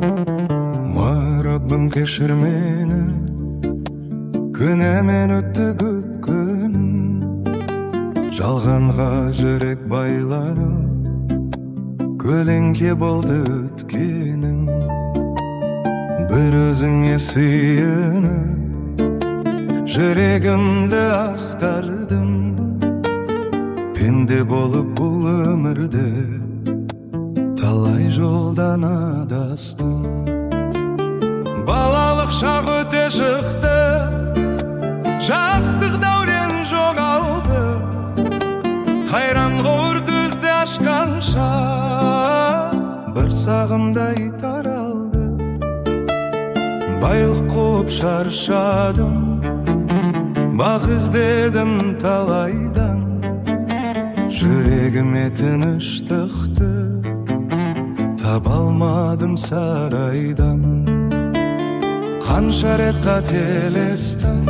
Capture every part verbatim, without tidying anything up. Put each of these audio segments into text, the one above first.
Rabbim keşir meni, künemen öttü көп күнім. Жалғанға жүрек байланып, көлеңке болды өткенім. Bir özüңе сүйініп, жүрегімді ақтардым. Пенде болып бұл өмірде, талай жолдан адастым. Балалық шақ өте шықты, жастық дәурен жоғалды. Қайран ғор түзде ашқанша, бір сағымдай таралды. Байлық қуып шаршадым, бақ іздедім талайдан. Жүрегіме тыныштықты, таба алмадым сарайдан. Қанша рет қателестім,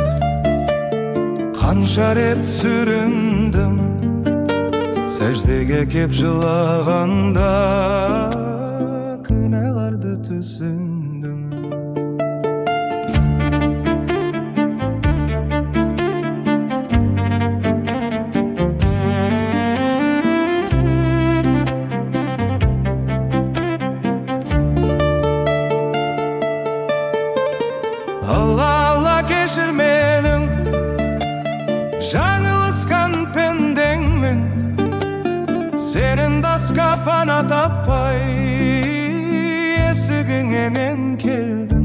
қанша рет сүріндім. Сәждеге кеп жылағанда, күнәларды түсіндім. Алла, Алла кешір менің, жаңылысқан пендеңмін. Сенің дасқа пана таппай, есігіңе мен келдім.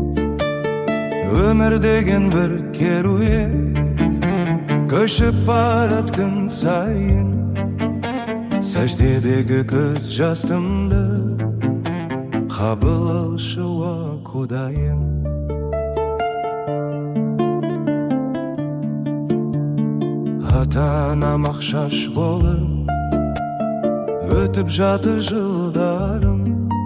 Өмір деген бір керуен, көшіп барат күн сайын. Сәждедегі көз жастымды, қабыл алшы уа Құдайым. Ата-анам ақшаш болып, өтіп жаты жылдарым.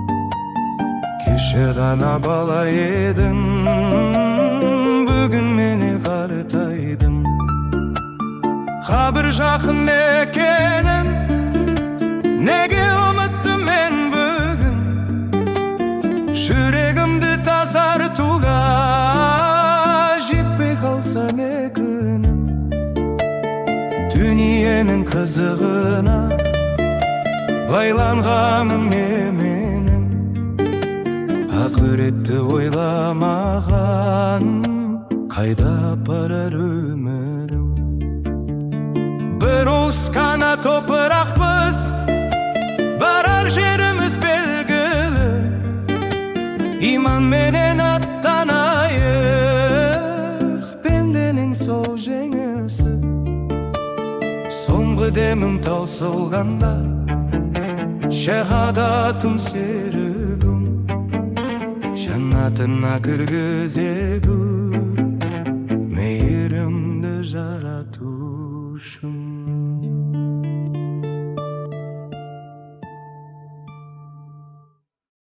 Кеше ғана бала едім, бүгін мені қартайдым. Қабір жақын екенін, неге ұмыттым мен бүгін? Жүрегімді тазартуға жетпей қалса не күнім? Дүниенің қызығына байланғаным неменім? Ақыретті ойламаған, қайда апарар өмірім? Бір уыс қана топырақпыз, барар жеріміз белгілі. Иман менен аттанайық, пенденің сол жеңісі. Соңғы демім таусылғанда, шахадатым серігім. Жаннатына кіргізеді, мейірімді жаратушым.